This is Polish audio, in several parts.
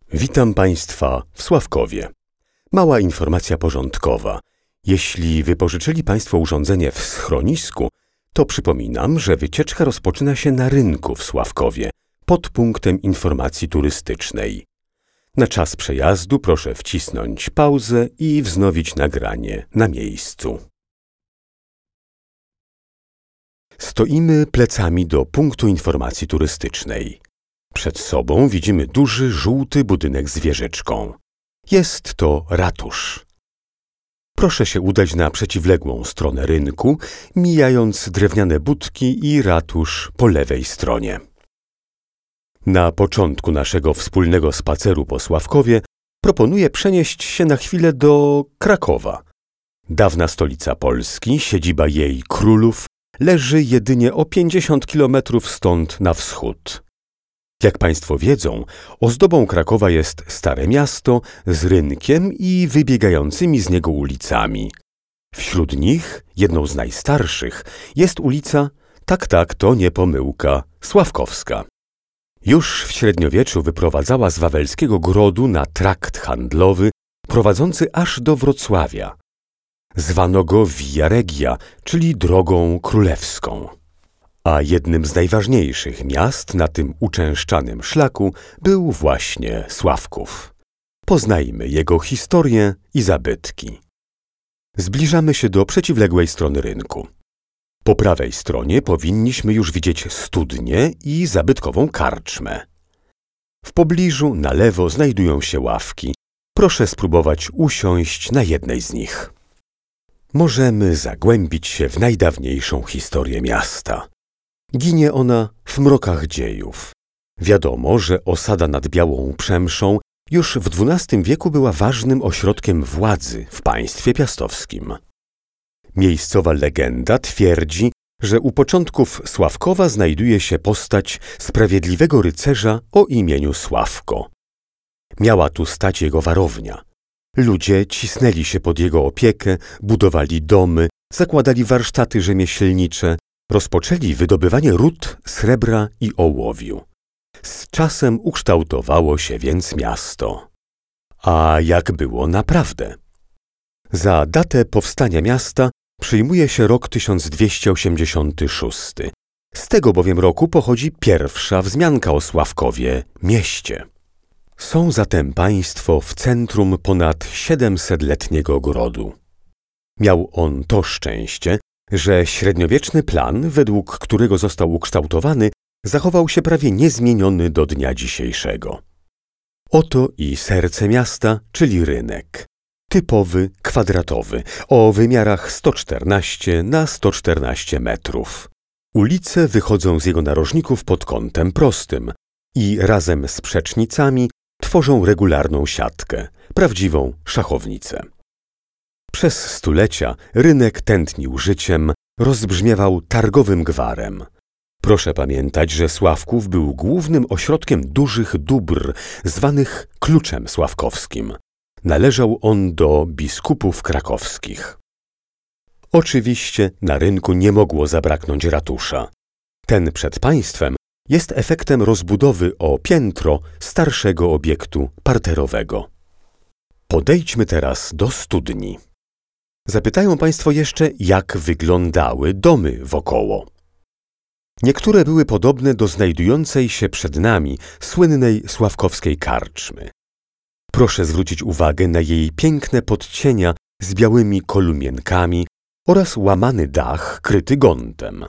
Witam Państwa w Sławkowie. Mała informacja porządkowa. Jeśli wypożyczyli Państwo urządzenie w schronisku, to przypominam, że wycieczka rozpoczyna się na rynku w Sławkowie, pod punktem informacji turystycznej. Na czas przejazdu proszę wcisnąć pauzę i wznowić nagranie na miejscu. Stoimy plecami do punktu informacji turystycznej. Przed sobą widzimy duży, żółty budynek z wieżyczką. Jest to ratusz. Proszę się udać na przeciwległą stronę rynku, mijając drewniane budki i ratusz po lewej stronie. Na początku naszego wspólnego spaceru po Sławkowie proponuję przenieść się na chwilę do Krakowa. Dawna stolica Polski, siedziba jej królów, leży jedynie o 50 kilometrów stąd na wschód. Jak Państwo wiedzą, ozdobą Krakowa jest Stare Miasto z rynkiem i wybiegającymi z niego ulicami. Wśród nich, jedną z najstarszych, jest ulica, tak, to nie pomyłka, Sławkowska. Już w średniowieczu wyprowadzała z Wawelskiego Grodu na trakt handlowy prowadzący aż do Wrocławia. Zwano go Via Regia, czyli drogą królewską. A jednym z najważniejszych miast na tym uczęszczanym szlaku był właśnie Sławków. Poznajmy jego historię i zabytki. Zbliżamy się do przeciwległej strony rynku. Po prawej stronie powinniśmy już widzieć studnię i zabytkową karczmę. W pobliżu na lewo znajdują się ławki. Proszę spróbować usiąść na jednej z nich. Możemy zagłębić się w najdawniejszą historię miasta. Ginie ona w mrokach dziejów. Wiadomo, że osada nad Białą Przemszą już w XII wieku była ważnym ośrodkiem władzy w państwie piastowskim. Miejscowa legenda twierdzi, że u początków Sławkowa znajduje się postać sprawiedliwego rycerza o imieniu Sławko. Miała tu stać jego warownia. Ludzie cisnęli się pod jego opiekę, budowali domy, zakładali warsztaty rzemieślnicze, rozpoczęli wydobywanie ród, srebra i ołowiu. Z czasem ukształtowało się więc miasto. A jak było naprawdę? Za datę powstania miasta przyjmuje się rok 1286. Z tego bowiem roku pochodzi pierwsza wzmianka o Sławkowie, mieście. Są zatem państwo w centrum ponad 700-letniego grodu. Miał on to szczęście, że średniowieczny plan, według którego został ukształtowany, zachował się prawie niezmieniony do dnia dzisiejszego. Oto i serce miasta, czyli rynek. Typowy, kwadratowy, o wymiarach 114 na 114 metrów. Ulice wychodzą z jego narożników pod kątem prostym i razem z przecznicami tworzą regularną siatkę, prawdziwą szachownicę. Przez stulecia rynek tętnił życiem, rozbrzmiewał targowym gwarem. Proszę pamiętać, że Sławków był głównym ośrodkiem dużych dóbr, zwanych kluczem sławkowskim. Należał on do biskupów krakowskich. Oczywiście na rynku nie mogło zabraknąć ratusza. Ten przed państwem jest efektem rozbudowy o piętro starszego obiektu parterowego. Podejdźmy teraz do studni. Zapytają Państwo jeszcze, jak wyglądały domy wokoło. Niektóre były podobne do znajdującej się przed nami słynnej sławkowskiej karczmy. Proszę zwrócić uwagę na jej piękne podcienia z białymi kolumienkami oraz łamany dach kryty gontem.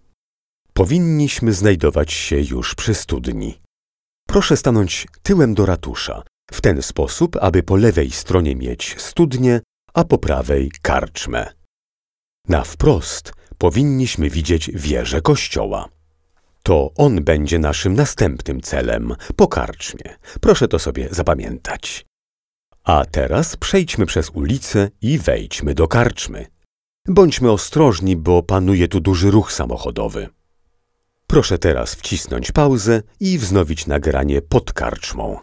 Powinniśmy znajdować się już przy studni. Proszę stanąć tyłem do ratusza, w ten sposób, aby po lewej stronie mieć studnię, a po prawej karczmę. Na wprost powinniśmy widzieć wieżę kościoła. To on będzie naszym następnym celem po karczmie. Proszę to sobie zapamiętać. A teraz przejdźmy przez ulicę i wejdźmy do karczmy. Bądźmy ostrożni, bo panuje tu duży ruch samochodowy. Proszę teraz wcisnąć pauzę i wznowić nagranie pod karczmą.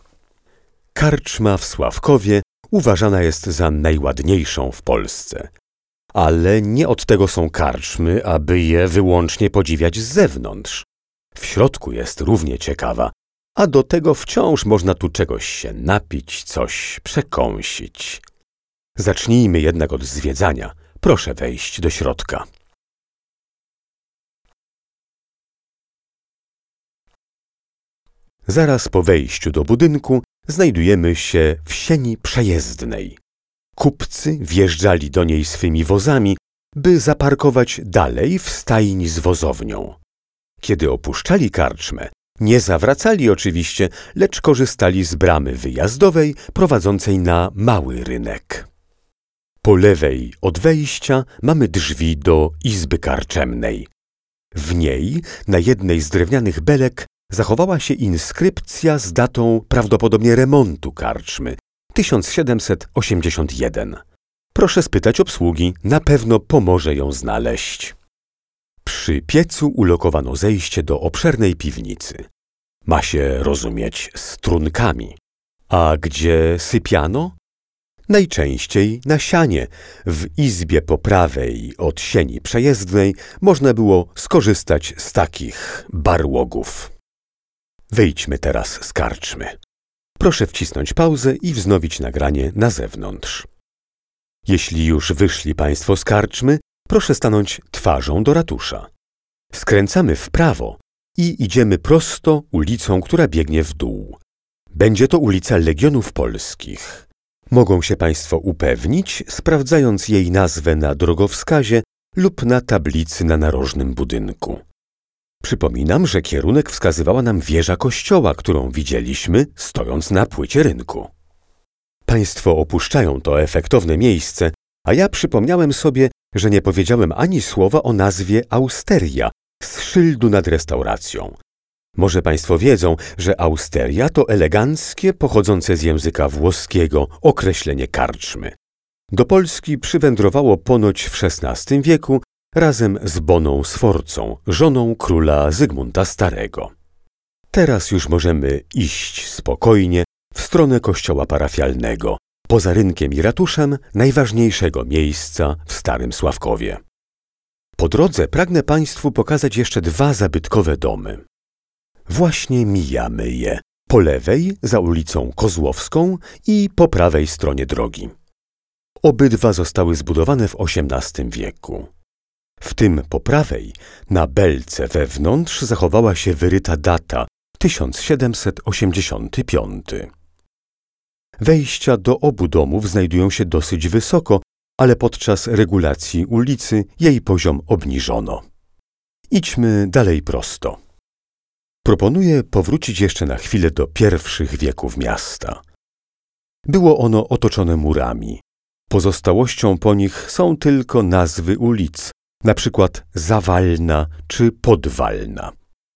Karczma w Sławkowie uważana jest za najładniejszą w Polsce. Ale nie od tego są karczmy, aby je wyłącznie podziwiać z zewnątrz. W środku jest równie ciekawa. a do tego wciąż można tu czegoś się napić, coś przekąsić. Zacznijmy jednak od zwiedzania. Proszę wejść do środka. Zaraz po wejściu do budynku znajdujemy się w sieni przejezdnej. Kupcy wjeżdżali do niej swymi wozami, by zaparkować dalej w stajni z wozownią. Kiedy opuszczali karczmę, nie zawracali oczywiście, lecz korzystali z bramy wyjazdowej prowadzącej na mały rynek. Po lewej od wejścia mamy drzwi do izby karczemnej. W niej, na jednej z drewnianych belek, zachowała się inskrypcja z datą prawdopodobnie remontu karczmy 1781. Proszę spytać obsługi, na pewno pomoże ją znaleźć. Przy piecu ulokowano zejście do obszernej piwnicy. Ma się rozumieć z trunkami. A gdzie sypiano? Najczęściej na sianie. W izbie po prawej od sieni przejezdnej można było skorzystać z takich barłogów. Wejdźmy teraz z karczmy. Proszę wcisnąć pauzę i wznowić nagranie na zewnątrz. Jeśli już wyszli Państwo z karczmy, proszę stanąć twarzą do ratusza. Skręcamy w prawo i idziemy prosto ulicą, która biegnie w dół. Będzie to ulica Legionów Polskich. Mogą się Państwo upewnić, sprawdzając jej nazwę na drogowskazie lub na tablicy na narożnym budynku. Przypominam, że kierunek wskazywała nam wieża kościoła, którą widzieliśmy, stojąc na płycie rynku. Państwo opuszczają to efektowne miejsce, a ja przypomniałem sobie, że nie powiedziałem ani słowa o nazwie Austeria z szyldu nad restauracją. Może Państwo wiedzą, że austeria to eleganckie, pochodzące z języka włoskiego określenie karczmy. Do Polski przywędrowało ponoć w XVI wieku razem z Boną Sforcą, żoną króla Zygmunta Starego. Teraz już możemy iść spokojnie w stronę kościoła parafialnego, poza rynkiem i ratuszem najważniejszego miejsca w Starym Sławkowie. Po drodze pragnę Państwu pokazać jeszcze dwa zabytkowe domy. Właśnie mijamy je, po lewej za ulicą Kozłowską i po prawej stronie drogi. Obydwa zostały zbudowane w XVIII wieku. W tym po prawej, na belce wewnątrz, zachowała się wyryta data 1785. Wejścia do obu domów znajdują się dosyć wysoko, ale podczas regulacji ulicy jej poziom obniżono. Idźmy dalej prosto. Proponuję powrócić jeszcze na chwilę do pierwszych wieków miasta. Było ono otoczone murami. Pozostałością po nich są tylko nazwy ulic, na przykład Zawalna czy Podwalna.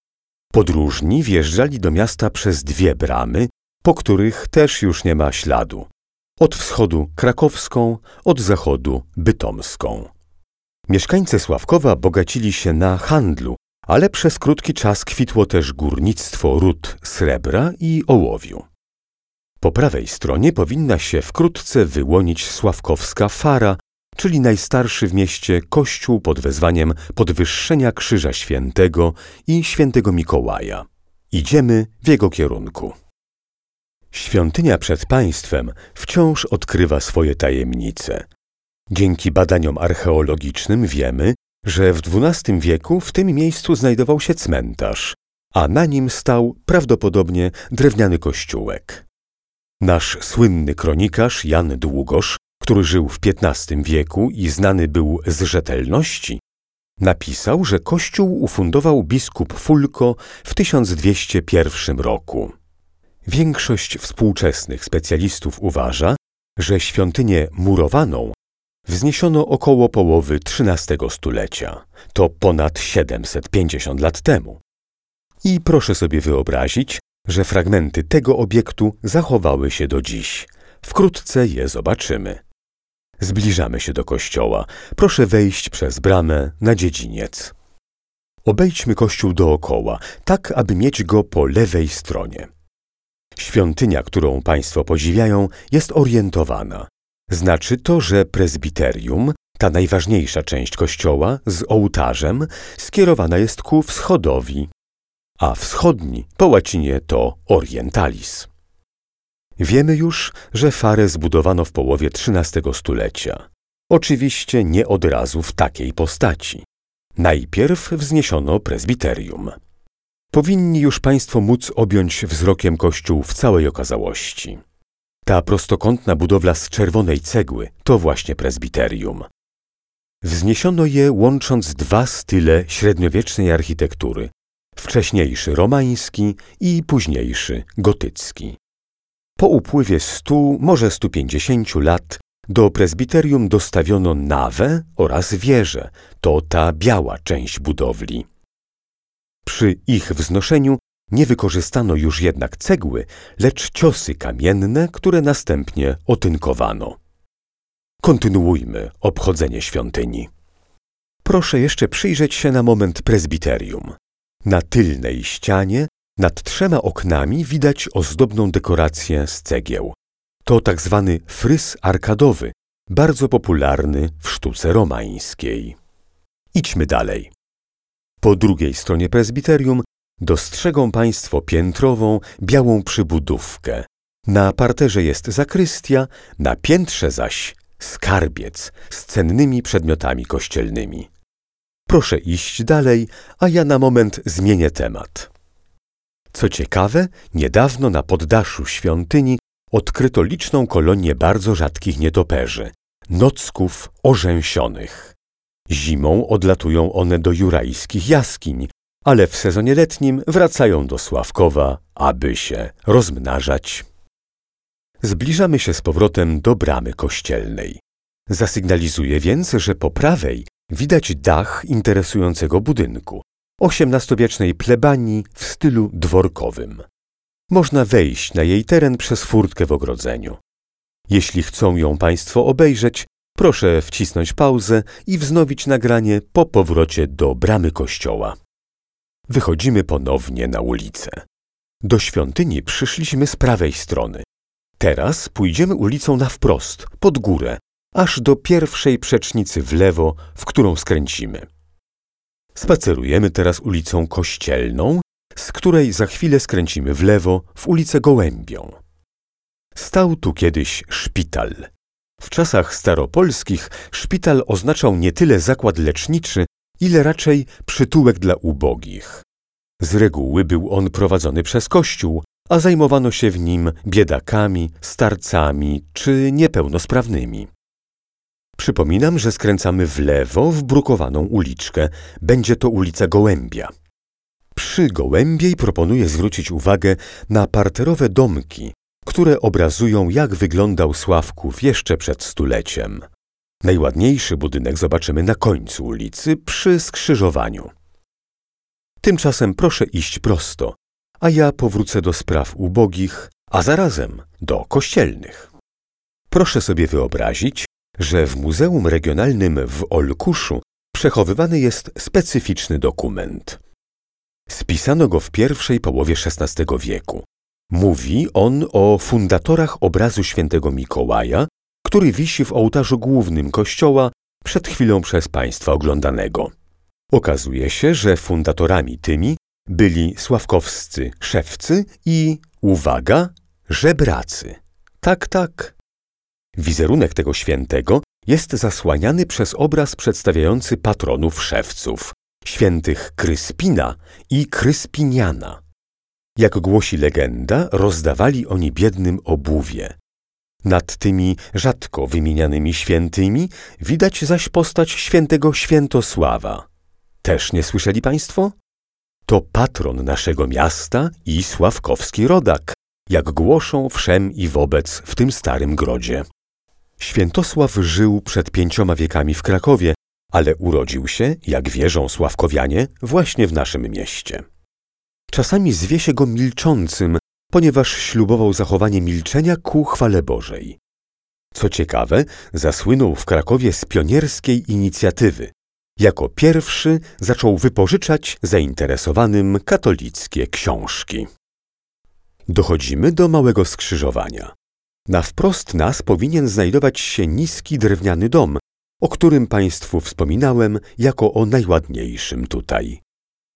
Podróżni wjeżdżali do miasta przez dwie bramy, po których też już nie ma śladu. Od wschodu krakowską, od zachodu bytomską. Mieszkańcy Sławkowa bogacili się na handlu, ale przez krótki czas kwitło też górnictwo ród srebra i ołowiu. Po prawej stronie powinna się wkrótce wyłonić Sławkowska Fara, czyli najstarszy w mieście kościół pod wezwaniem Podwyższenia Krzyża Świętego i Świętego Mikołaja. Idziemy w jego kierunku. Świątynia przed państwem wciąż odkrywa swoje tajemnice. Dzięki badaniom archeologicznym wiemy, że w XII wieku w tym miejscu znajdował się cmentarz, a na nim stał prawdopodobnie drewniany kościółek. Nasz słynny kronikarz Jan Długosz, który żył w XV wieku i znany był z rzetelności, napisał, że kościół ufundował biskup Fulko w 1201 roku. Większość współczesnych specjalistów uważa, że świątynię murowaną wzniesiono około połowy XIII stulecia. To ponad 750 lat temu. I proszę sobie wyobrazić, że fragmenty tego obiektu zachowały się do dziś. Wkrótce je zobaczymy. Zbliżamy się do kościoła. Proszę wejść przez bramę na dziedziniec. Obejdźmy kościół dookoła, tak aby mieć go po lewej stronie. Świątynia, którą Państwo podziwiają, jest orientowana. Znaczy to, że prezbiterium, ta najważniejsza część kościoła z ołtarzem, skierowana jest ku wschodowi. a wschodni po łacinie to orientalis. Wiemy już, że Farę zbudowano w połowie XIII stulecia. Oczywiście nie od razu w takiej postaci. Najpierw wzniesiono prezbiterium. Powinni już Państwo móc objąć wzrokiem kościół w całej okazałości. Ta prostokątna budowla z czerwonej cegły to właśnie prezbiterium. Wzniesiono je łącząc dwa style średniowiecznej architektury, wcześniejszy romański i późniejszy gotycki. Po upływie 100, może 150 lat do prezbiterium dostawiono nawę oraz wieżę, to ta biała część budowli. Przy ich wznoszeniu nie wykorzystano już jednak cegły, lecz ciosy kamienne, które następnie otynkowano. Kontynuujmy obchodzenie świątyni. Proszę jeszcze przyjrzeć się na moment prezbiterium. Na tylnej ścianie, nad 3 oknami widać ozdobną dekorację z cegieł. To tak zwany fryz arkadowy, bardzo popularny w sztuce romańskiej. Idźmy dalej. Po drugiej stronie prezbiterium dostrzegą Państwo piętrową, białą przybudówkę. Na parterze jest zakrystia, na piętrze zaś skarbiec z cennymi przedmiotami kościelnymi. Proszę iść dalej, a ja na moment zmienię temat. Co ciekawe, niedawno na poddaszu świątyni odkryto liczną kolonię bardzo rzadkich nietoperzy, nocków orzęsionych. Zimą odlatują one do jurajskich jaskiń, ale w sezonie letnim wracają do Sławkowa, aby się rozmnażać. Zbliżamy się z powrotem do bramy kościelnej. Zasygnalizuję więc, że po prawej widać dach interesującego budynku, XVIII-wiecznej plebanii w stylu dworkowym. Można wejść na jej teren przez furtkę w ogrodzeniu. Jeśli chcą ją Państwo obejrzeć, proszę wcisnąć pauzę i wznowić nagranie po powrocie do bramy kościoła. Wychodzimy ponownie na ulicę. Do świątyni przyszliśmy z prawej strony. Teraz pójdziemy ulicą na wprost, pod górę, aż do pierwszej przecznicy w lewo, w którą skręcimy. Spacerujemy teraz ulicą Kościelną, z której za chwilę skręcimy w lewo w ulicę Gołębią. Stał tu kiedyś szpital. W czasach staropolskich szpital oznaczał nie tyle zakład leczniczy, ile raczej przytułek dla ubogich. Z reguły był on prowadzony przez Kościół, a zajmowano się w nim biedakami, starcami czy niepełnosprawnymi. Przypominam, że skręcamy w lewo w brukowaną uliczkę. Będzie to ulica Gołębia. Przy Gołębiej proponuję zwrócić uwagę na parterowe domki, które obrazują, jak wyglądał Sławków jeszcze przed stuleciem. Najładniejszy budynek zobaczymy na końcu ulicy, przy skrzyżowaniu. Tymczasem proszę iść prosto, a ja powrócę do spraw ubogich, a zarazem do kościelnych. Proszę sobie wyobrazić, że w Muzeum Regionalnym w Olkuszu przechowywany jest specyficzny dokument. Spisano go w pierwszej połowie XVI wieku. Mówi on o fundatorach obrazu świętego Mikołaja, który wisi w ołtarzu głównym kościoła przed chwilą przez Państwa oglądanego. Okazuje się, że fundatorami tymi byli sławkowscy szewcy i, uwaga, żebracy. Tak, tak. Wizerunek tego świętego jest zasłaniany przez obraz przedstawiający patronów szewców, świętych Kryspina i Kryspiniana. Jak głosi legenda, rozdawali oni biednym obuwie. Nad tymi rzadko wymienianymi świętymi widać zaś postać świętego Świętosława. Też nie słyszeli Państwo? To patron naszego miasta i sławkowski rodak, jak głoszą wszem i wobec w tym starym grodzie. Świętosław żył przed 5 wiekami w Krakowie, ale urodził się, jak wierzą sławkowianie, właśnie w naszym mieście. Czasami zwie się go milczącym, ponieważ ślubował zachowanie milczenia ku chwale Bożej. Co ciekawe, zasłynął w Krakowie z pionierskiej inicjatywy. Jako pierwszy zaczął wypożyczać zainteresowanym katolickie książki. Dochodzimy do małego skrzyżowania. Na wprost nas powinien znajdować się niski drewniany dom, o którym Państwu wspominałem jako o najładniejszym tutaj.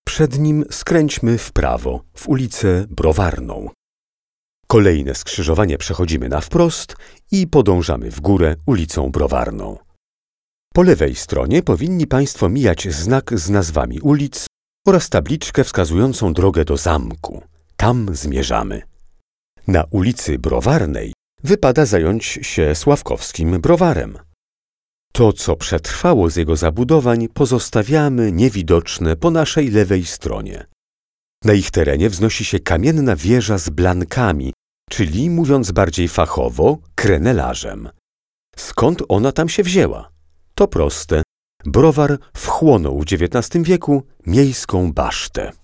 Przed nim skręćmy w prawo, w ulicę Browarną. Kolejne skrzyżowanie przechodzimy na wprost i podążamy w górę ulicą Browarną. Po lewej stronie powinni Państwo mijać znak z nazwami ulic oraz tabliczkę wskazującą drogę do zamku. Tam zmierzamy. Na ulicy Browarnej wypada zająć się sławkowskim browarem. To, co przetrwało z jego zabudowań, pozostawiamy niewidoczne po naszej lewej stronie. Na ich terenie wznosi się kamienna wieża z blankami, czyli, mówiąc bardziej fachowo, krenelarzem. Skąd ona tam się wzięła? To proste. Browar wchłonął w XIX wieku miejską basztę.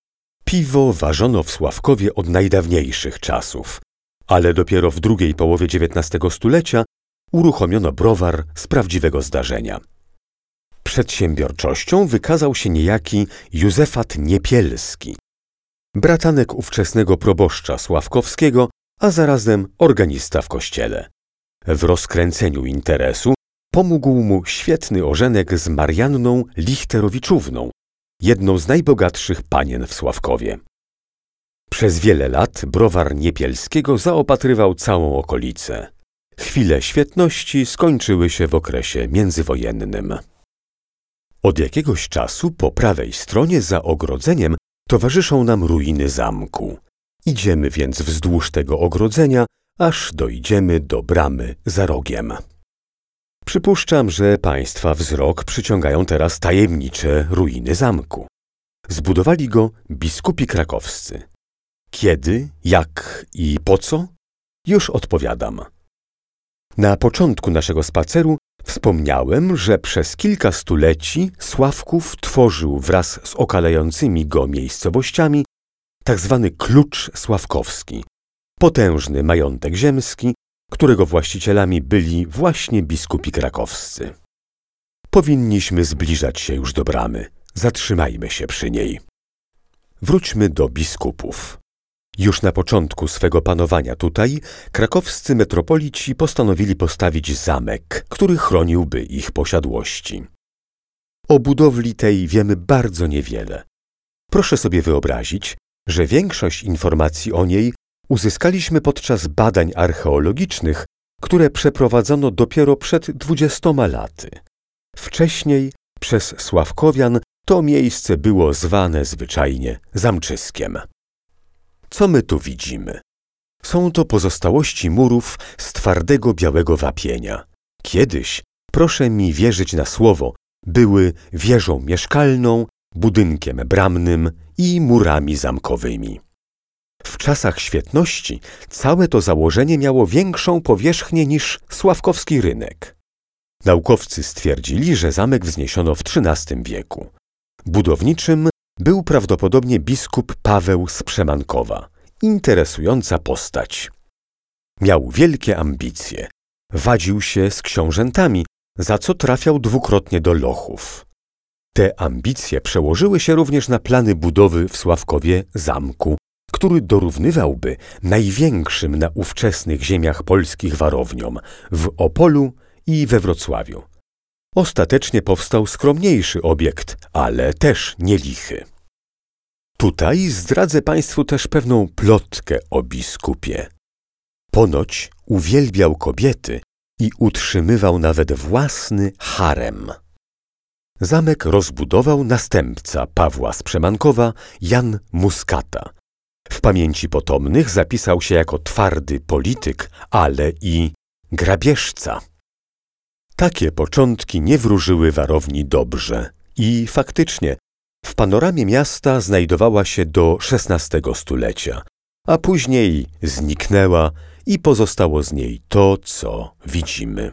Piwo ważono w Sławkowie od najdawniejszych czasów, ale dopiero w drugiej połowie XIX stulecia uruchomiono browar z prawdziwego zdarzenia. Przedsiębiorczością wykazał się niejaki Józefat Niepielski, bratanek ówczesnego proboszcza sławkowskiego, a zarazem organista w kościele. W rozkręceniu interesu pomógł mu świetny ożenek z Marianną Lichterowiczówną, jedną z najbogatszych panien w Sławkowie. Przez wiele lat browar Niepielskiego zaopatrywał całą okolicę. Chwile świetności skończyły się w okresie międzywojennym. Od jakiegoś czasu po prawej stronie za ogrodzeniem towarzyszą nam ruiny zamku. Idziemy więc wzdłuż tego ogrodzenia, aż dojdziemy do bramy za rogiem. Przypuszczam, że Państwa wzrok przyciągają teraz tajemnicze ruiny zamku. Zbudowali go biskupi krakowscy. Kiedy, jak i po co? Już odpowiadam. Na początku naszego spaceru wspomniałem, że przez kilka stuleci Sławków tworzył wraz z okalającymi go miejscowościami tzw. klucz sławkowski, potężny majątek ziemski, którego właścicielami byli właśnie biskupi krakowscy. Powinniśmy zbliżać się już do bramy. Zatrzymajmy się przy niej. Wróćmy do biskupów. Już na początku swego panowania tutaj krakowscy metropolici postanowili postawić zamek, który chroniłby ich posiadłości. O budowli tej wiemy bardzo niewiele. Proszę sobie wyobrazić, że większość informacji o niej uzyskaliśmy podczas badań archeologicznych, które przeprowadzono dopiero przed 20 laty. Wcześniej przez Sławkowian to miejsce było zwane zwyczajnie zamczyskiem. Co my tu widzimy? Są to pozostałości murów z twardego białego wapienia. Kiedyś, proszę mi wierzyć na słowo, były wieżą mieszkalną, budynkiem bramnym i murami zamkowymi. W czasach świetności całe to założenie miało większą powierzchnię niż sławkowski rynek. Naukowcy stwierdzili, że zamek wzniesiono w XIII wieku. Budowniczym był prawdopodobnie biskup Paweł z Przemankowa. Interesująca postać. Miał wielkie ambicje. Wadził się z książętami, za co trafiał dwukrotnie do lochów. Te ambicje przełożyły się również na plany budowy w Sławkowie zamku, który dorównywałby największym na ówczesnych ziemiach polskich warowniom w Opolu i we Wrocławiu. Ostatecznie powstał skromniejszy obiekt, ale też nie lichy. Tutaj zdradzę Państwu też pewną plotkę o biskupie. Ponoć uwielbiał kobiety i utrzymywał nawet własny harem. Zamek rozbudował następca Pawła z Przemankowa, Jan Muskata. W pamięci potomnych zapisał się jako twardy polityk, ale i grabieżca. Takie początki nie wróżyły warowni dobrze i faktycznie w panoramie miasta znajdowała się do XVI stulecia, a później zniknęła i pozostało z niej to, co widzimy.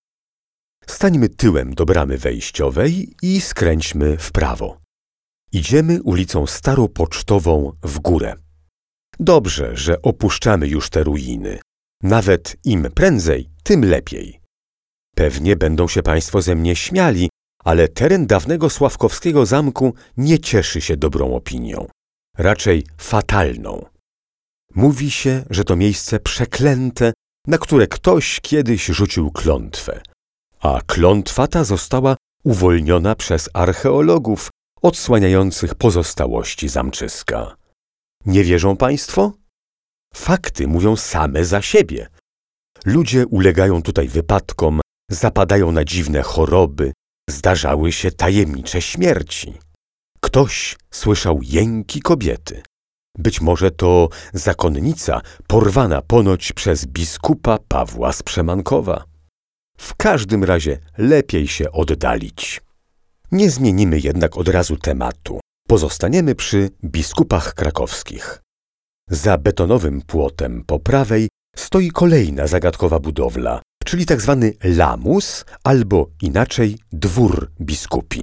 Stańmy tyłem do bramy wejściowej i skręćmy w prawo. Idziemy ulicą Staropocztową w górę. Dobrze, że opuszczamy już te ruiny. Nawet im prędzej, tym lepiej. Pewnie będą się Państwo ze mnie śmiali, ale teren dawnego sławkowskiego zamku nie cieszy się dobrą opinią. Raczej fatalną. Mówi się, że to miejsce przeklęte, na które ktoś kiedyś rzucił klątwę. A klątwa ta została uwolniona przez archeologów odsłaniających pozostałości zamczyska. Nie wierzą państwo? Fakty mówią same za siebie. Ludzie ulegają tutaj wypadkom, zapadają na dziwne choroby, zdarzały się tajemnicze śmierci. Ktoś słyszał jęki kobiety. Być może to zakonnica porwana ponoć przez biskupa Pawła z Przemankowa. W każdym razie lepiej się oddalić. Nie zmienimy jednak od razu tematu. Pozostaniemy przy biskupach krakowskich. Za betonowym płotem po prawej stoi kolejna zagadkowa budowla, czyli tzw. lamus albo inaczej dwór biskupi.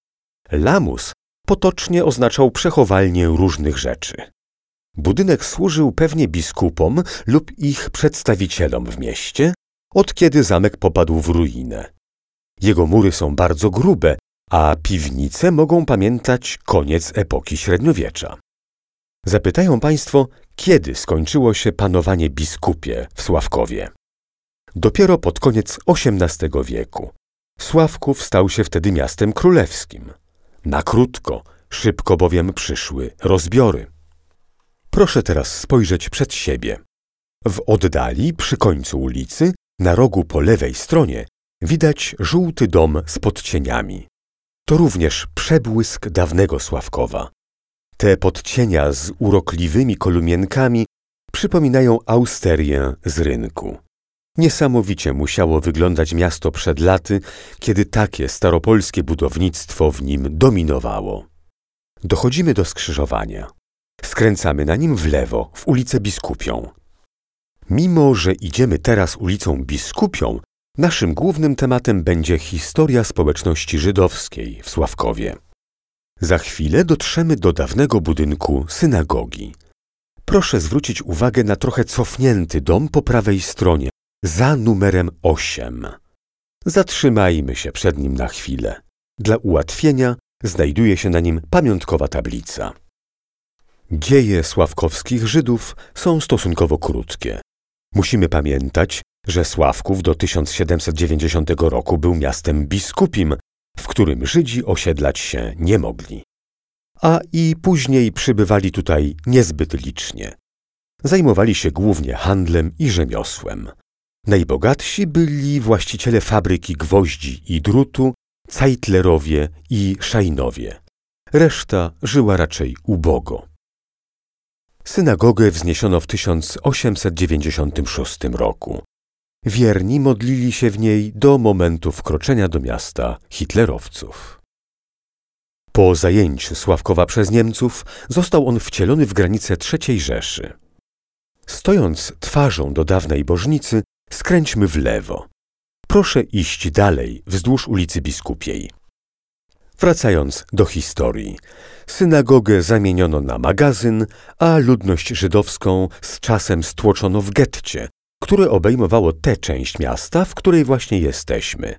Lamus potocznie oznaczał przechowalnię różnych rzeczy. Budynek służył pewnie biskupom lub ich przedstawicielom w mieście, od kiedy zamek popadł w ruinę. Jego mury są bardzo grube, a piwnice mogą pamiętać koniec epoki średniowiecza. Zapytają państwo, kiedy skończyło się panowanie biskupie w Sławkowie. Dopiero pod koniec XVIII wieku. Sławków stał się wtedy miastem królewskim. Na krótko, szybko bowiem przyszły rozbiory. Proszę teraz spojrzeć przed siebie. W oddali, przy końcu ulicy, na rogu po lewej stronie, widać żółty dom z podcieniami. To również przebłysk dawnego Sławkowa. Te podcienia z urokliwymi kolumienkami przypominają austerię z rynku. Niesamowicie musiało wyglądać miasto przed laty, kiedy takie staropolskie budownictwo w nim dominowało. Dochodzimy do skrzyżowania. Skręcamy na nim w lewo, w ulicę Biskupią. Mimo że idziemy teraz ulicą Biskupią, naszym głównym tematem będzie historia społeczności żydowskiej w Sławkowie. Za chwilę dotrzemy do dawnego budynku synagogi. Proszę zwrócić uwagę na trochę cofnięty dom po prawej stronie, za numerem 8. Zatrzymajmy się przed nim na chwilę. Dla ułatwienia znajduje się na nim pamiątkowa tablica. Dzieje sławkowskich Żydów są stosunkowo krótkie. Musimy pamiętać, że Sławków do 1790 roku był miastem biskupim, w którym Żydzi osiedlać się nie mogli. A i później przybywali tutaj niezbyt licznie. Zajmowali się głównie handlem i rzemiosłem. Najbogatsi byli właściciele fabryki gwoździ i drutu, Cajtlerowie i Szajnowie. Reszta żyła raczej ubogo. Synagogę wzniesiono w 1896 roku. Wierni modlili się w niej do momentu wkroczenia do miasta hitlerowców. Po zajęciu Sławkowa przez Niemców został on wcielony w granice III Rzeszy. Stojąc twarzą do dawnej bożnicy, skręćmy w lewo. Proszę iść dalej wzdłuż ulicy Biskupiej. Wracając do historii, synagogę zamieniono na magazyn, a ludność żydowską z czasem stłoczono w getcie, które obejmowało tę część miasta, w której właśnie jesteśmy.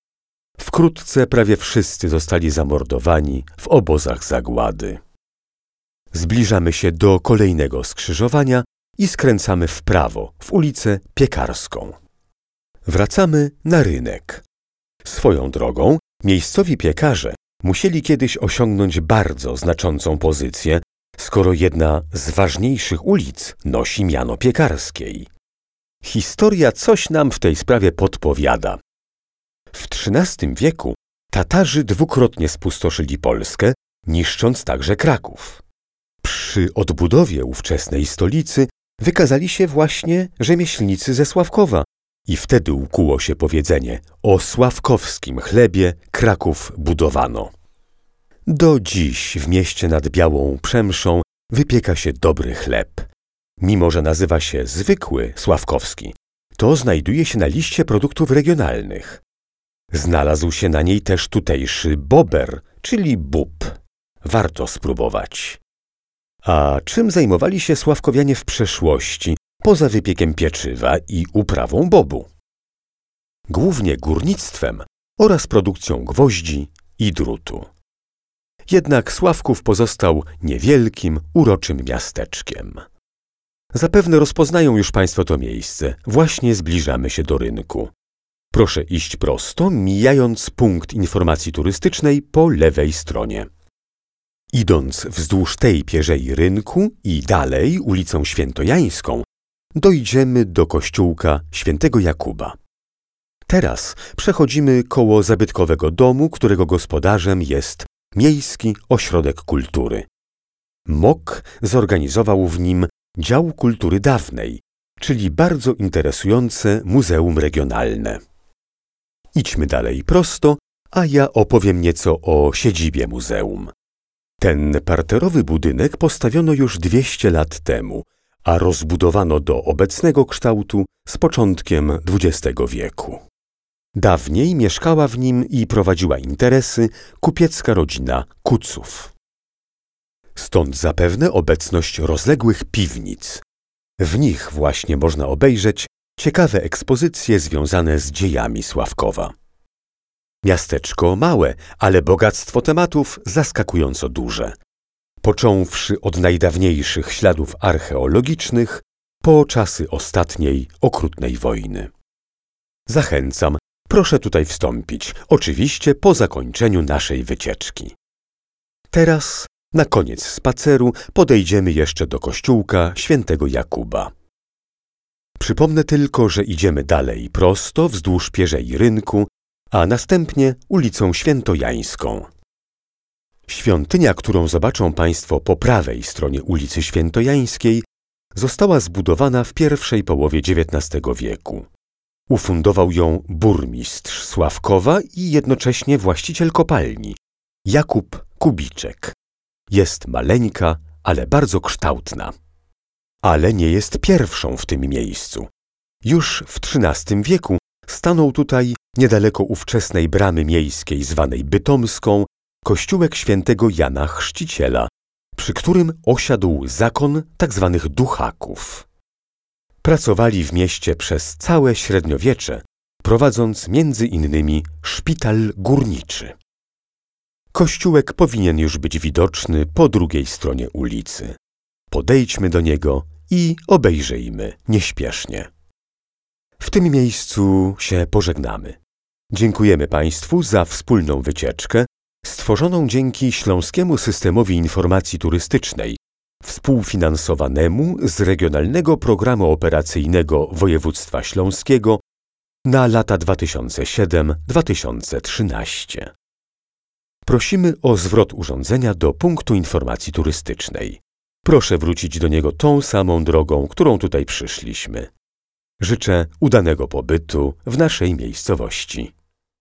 Wkrótce prawie wszyscy zostali zamordowani w obozach zagłady. Zbliżamy się do kolejnego skrzyżowania i skręcamy w prawo, w ulicę Piekarską. Wracamy na rynek. Swoją drogą, miejscowi piekarze musieli kiedyś osiągnąć bardzo znaczącą pozycję, skoro jedna z ważniejszych ulic nosi miano Piekarskiej. Historia coś nam w tej sprawie podpowiada. W XIII wieku Tatarzy dwukrotnie spustoszyli Polskę, niszcząc także Kraków. Przy odbudowie ówczesnej stolicy wykazali się właśnie rzemieślnicy ze Sławkowa i wtedy ukuło się powiedzenie: o sławkowskim chlebie Kraków budowano. Do dziś w mieście nad Białą Przemszą wypieka się dobry chleb. Mimo że nazywa się zwykły sławkowski, to znajduje się na liście produktów regionalnych. Znalazł się na niej też tutejszy bober, czyli bób. Warto spróbować. A czym zajmowali się sławkowianie w przeszłości, poza wypiekiem pieczywa i uprawą bobu? Głównie górnictwem oraz produkcją gwoździ i drutu. Jednak Sławków pozostał niewielkim, uroczym miasteczkiem. Zapewne rozpoznają już państwo to miejsce. Właśnie zbliżamy się do rynku. Proszę iść prosto, mijając punkt informacji turystycznej po lewej stronie. Idąc wzdłuż tej pierzei rynku i dalej ulicą Świętojańską, dojdziemy do kościółka Świętego Jakuba. Teraz przechodzimy koło zabytkowego domu, którego gospodarzem jest Miejski Ośrodek Kultury. MOK zorganizował w nim dział kultury dawnej, czyli bardzo interesujące muzeum regionalne. Idźmy dalej prosto, a ja opowiem nieco o siedzibie muzeum. Ten parterowy budynek postawiono już 200 lat temu, a rozbudowano do obecnego kształtu z początkiem XX wieku. Dawniej mieszkała w nim i prowadziła interesy kupiecka rodzina Kuców. Stąd zapewne obecność rozległych piwnic. W nich właśnie można obejrzeć ciekawe ekspozycje związane z dziejami Sławkowa. Miasteczko małe, ale bogactwo tematów zaskakująco duże. Począwszy od najdawniejszych śladów archeologicznych, po czasy ostatniej okrutnej wojny. Zachęcam, proszę tutaj wstąpić, oczywiście po zakończeniu naszej wycieczki. Teraz, na koniec spaceru, podejdziemy jeszcze do kościółka Świętego Jakuba. Przypomnę tylko, że idziemy dalej prosto wzdłuż pierzei rynku, a następnie ulicą Świętojańską. Świątynia, którą zobaczą Państwo po prawej stronie ulicy Świętojańskiej, została zbudowana w pierwszej połowie XIX wieku. Ufundował ją burmistrz Sławkowa i jednocześnie właściciel kopalni, Jakub Kubiczek. Jest maleńka, ale bardzo kształtna. Ale nie jest pierwszą w tym miejscu. Już w XIII wieku stanął tutaj, niedaleko ówczesnej bramy miejskiej zwanej Bytomską, kościółek świętego Jana Chrzciciela, przy którym osiadł zakon tzw. duchaków. Pracowali w mieście przez całe średniowiecze, prowadząc między innymi szpital górniczy. Kościółek powinien już być widoczny po drugiej stronie ulicy. Podejdźmy do niego i obejrzyjmy nieśpiesznie. W tym miejscu się pożegnamy. Dziękujemy Państwu za wspólną wycieczkę stworzoną dzięki Śląskiemu Systemowi Informacji Turystycznej, współfinansowanemu z Regionalnego Programu Operacyjnego Województwa Śląskiego na lata 2007-2013. Prosimy o zwrot urządzenia do punktu informacji turystycznej. Proszę wrócić do niego tą samą drogą, którą tutaj przyszliśmy. Życzę udanego pobytu w naszej miejscowości.